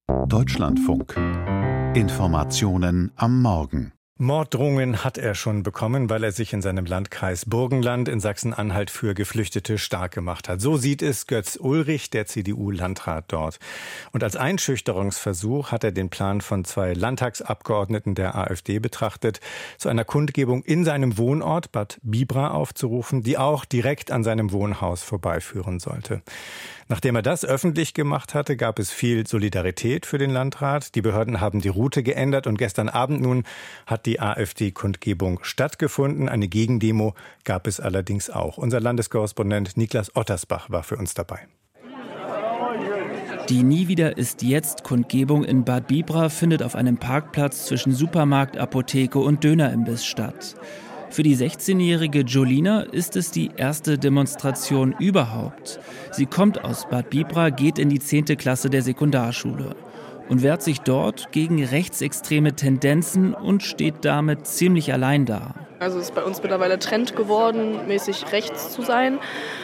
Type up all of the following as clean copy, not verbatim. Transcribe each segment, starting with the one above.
Deutschlandfunk. Informationen am Morgen. Morddrohungen hat er schon bekommen, weil er sich in seinem Landkreis Burgenland in Sachsen-Anhalt für Geflüchtete stark gemacht hat. So sieht es Götz Ulrich, der CDU-Landrat dort. Und als Einschüchterungsversuch hat er den Plan von 2 Landtagsabgeordneten der AfD betrachtet, zu einer Kundgebung in seinem Wohnort Bad Bibra aufzurufen, die auch direkt an seinem Wohnhaus vorbeiführen sollte. Nachdem er das öffentlich gemacht hatte, gab es viel Solidarität für den Landrat. Die Behörden haben die Route geändert und gestern Abend nun hat die AfD-Kundgebung stattgefunden. Eine Gegendemo gab es allerdings auch. Unser Landeskorrespondent Niklas Ottersbach war für uns dabei. Die Nie wieder ist jetzt Kundgebung in Bad Bibra findet auf einem Parkplatz zwischen Supermarkt, Apotheke und Dönerimbiss statt. Für die 16-jährige Jolina ist es die erste Demonstration überhaupt. Sie kommt aus Bad Bibra, geht in die 10. Klasse der Sekundarschule und wehrt sich dort gegen rechtsextreme Tendenzen und steht damit ziemlich allein da. Also es ist bei uns mittlerweile Trend geworden, mäßig rechts zu sein.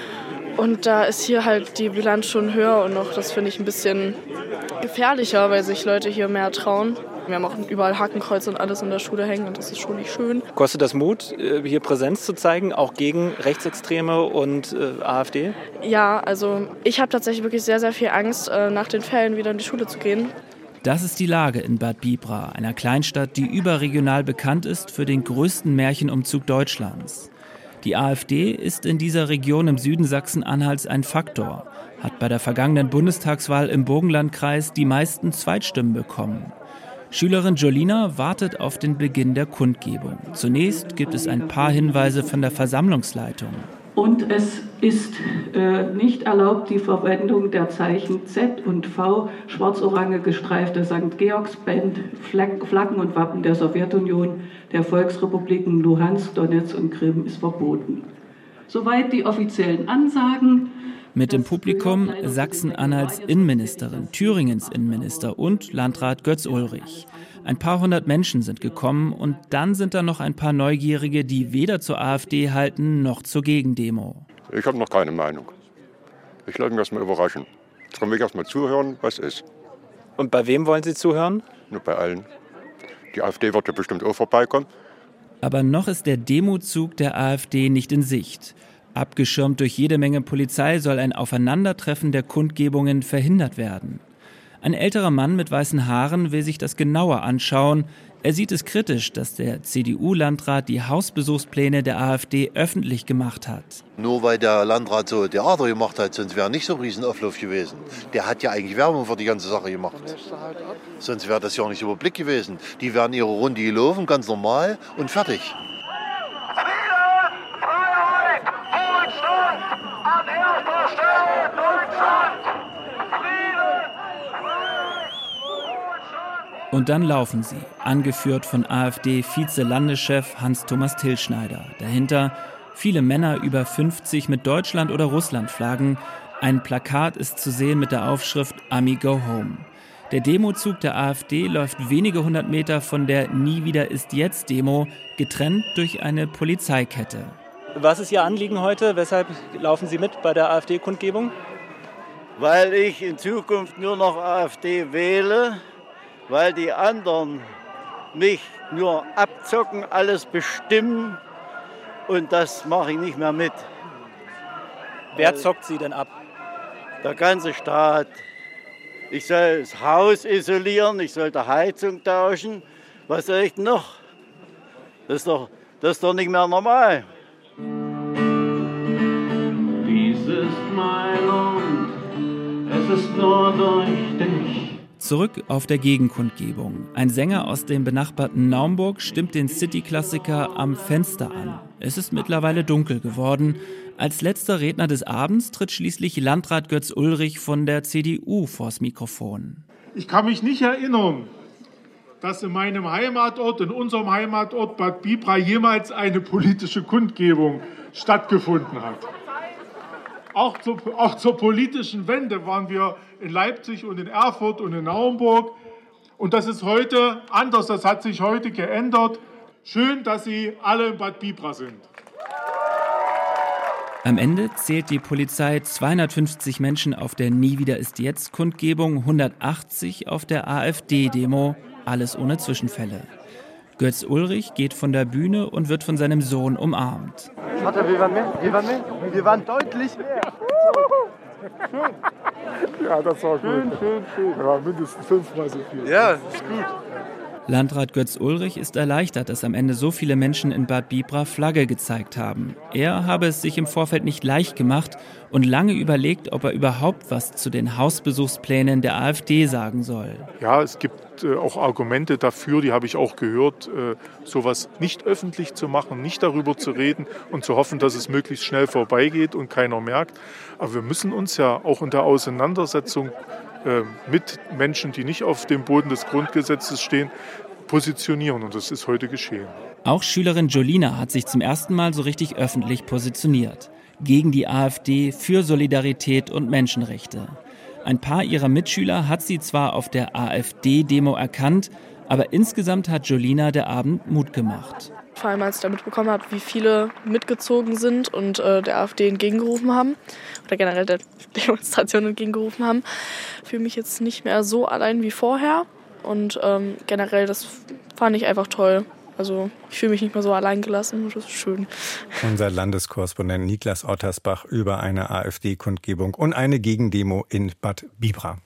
Und da ist hier halt die Bilanz schon höher und noch, das finde ich ein bisschen gefährlicher, weil sich Leute hier mehr trauen. Wir haben auch überall Hakenkreuze und alles in der Schule hängen und das ist schon nicht schön. Kostet das Mut, hier Präsenz zu zeigen, auch gegen Rechtsextreme und AfD? Ja, also ich habe tatsächlich wirklich sehr, sehr viel Angst, nach den Ferien wieder in die Schule zu gehen. Das ist die Lage in Bad Bibra, einer Kleinstadt, die überregional bekannt ist für den größten Märchenumzug Deutschlands. Die AfD ist in dieser Region im Süden Sachsen-Anhalts ein Faktor, hat bei der vergangenen Bundestagswahl im Burgenlandkreis die meisten Zweitstimmen bekommen. Schülerin Jolina wartet auf den Beginn der Kundgebung. Zunächst gibt es ein paar Hinweise von der Versammlungsleitung. Und es ist nicht erlaubt, die Verwendung der Zeichen Z und V, schwarz-orange gestreifte St. Georgsband, Flaggen und Wappen der Sowjetunion, der Volksrepubliken Luhansk, Donetsk und Krim ist verboten. Soweit die offiziellen Ansagen. Mit dem Publikum Sachsen-Anhalts Innenministerin, Thüringens Innenminister und Landrat Götz Ulrich. Ein paar hundert Menschen sind gekommen und dann sind da noch ein paar Neugierige, die weder zur AfD halten noch zur Gegendemo. Ich habe noch keine Meinung. Ich lasse mich erst mal überraschen. Jetzt kann ich erst mal zuhören, was ist. Und bei wem wollen Sie zuhören? Nur bei allen. Die AfD wird ja bestimmt auch vorbeikommen. Aber noch ist der Demozug der AfD nicht in Sicht. Abgeschirmt durch jede Menge Polizei soll ein Aufeinandertreffen der Kundgebungen verhindert werden. Ein älterer Mann mit weißen Haaren will sich das genauer anschauen. Er sieht es kritisch, dass der CDU-Landrat die Hausbesuchspläne der AfD öffentlich gemacht hat. Nur weil der Landrat so Theater gemacht hat, sonst wäre nicht so ein Riesenauflauf gewesen. Der hat ja eigentlich Werbung für die ganze Sache gemacht. Sonst wäre das ja auch nicht so überblick gewesen. Die wären ihre Runde gelaufen, ganz normal und fertig. An erster Stelle Deutschland! Und dann laufen sie, angeführt von AfD-Vize-Landeschef Hans-Thomas Tillschneider. Dahinter viele Männer über 50 mit Deutschland- oder Russland-Flaggen. Ein Plakat ist zu sehen mit der Aufschrift Ami Go Home. Der Demozug der AfD läuft wenige hundert Meter von der Nie wieder ist jetzt Demo, getrennt durch eine Polizeikette. Was ist Ihr Anliegen heute? Weshalb laufen Sie mit bei der AfD-Kundgebung? Weil ich in Zukunft nur noch AfD wähle, weil die anderen mich nur abzocken, alles bestimmen und das mache ich nicht mehr mit. Wer zockt Sie denn ab? Der ganze Staat. Ich soll das Haus isolieren, ich soll die Heizung tauschen. Was soll ich denn noch? Das ist doch nicht mehr normal. Dies ist mein Land, es ist nur durch dich. Zurück auf der Gegenkundgebung. Ein Sänger aus dem benachbarten Naumburg stimmt den City-Klassiker Am Fenster an. Es ist mittlerweile dunkel geworden. Als letzter Redner des Abends tritt schließlich Landrat Götz Ulrich von der CDU vors Mikrofon. Ich kann mich nicht erinnern, dass in meinem Heimatort, in unserem Heimatort Bad Bibra jemals eine politische Kundgebung stattgefunden hat. Auch zur politischen Wende waren wir in Leipzig und in Erfurt und in Naumburg. Und das ist heute anders, das hat sich heute geändert. Schön, dass Sie alle in Bad Bibra sind. Am Ende zählt die Polizei 250 Menschen auf der Nie wieder ist jetzt Kundgebung, 180 auf der AfD-Demo, alles ohne Zwischenfälle. Götz Ulrich geht von der Bühne und wird von seinem Sohn umarmt. Warte, wir waren mehr? Wir waren deutlich mehr. Ja, das war gut. Schön. Ja, mindestens 5-mal so viel. Ja, ist gut. Landrat Götz Ulrich ist erleichtert, dass am Ende so viele Menschen in Bad Bibra Flagge gezeigt haben. Er habe es sich im Vorfeld nicht leicht gemacht und lange überlegt, ob er überhaupt was zu den Hausbesuchsplänen der AfD sagen soll. Ja, es gibt auch Argumente dafür, die habe ich auch gehört, sowas nicht öffentlich zu machen, nicht darüber zu reden und zu hoffen, dass es möglichst schnell vorbeigeht und keiner merkt. Aber wir müssen uns ja auch in der Auseinandersetzung mit Menschen, die nicht auf dem Boden des Grundgesetzes stehen, positionieren. Und das ist heute geschehen. Auch Schülerin Jolina hat sich zum ersten Mal so richtig öffentlich positioniert. Gegen die AfD, für Solidarität und Menschenrechte. Ein paar ihrer Mitschüler hat sie zwar auf der AfD-Demo erkannt, aber insgesamt hat Jolina der Abend Mut gemacht. Vor allem, als ich da mitbekommen habe, wie viele mitgezogen sind und der AfD entgegengerufen haben oder generell der Demonstration entgegengerufen haben, fühle mich jetzt nicht mehr so allein wie vorher und generell, das fand ich einfach toll. Also ich fühle mich nicht mehr so allein gelassen und das ist schön. Unser Landeskorrespondent Niklas Ottersbach über eine AfD-Kundgebung und eine Gegendemo in Bad Bibra.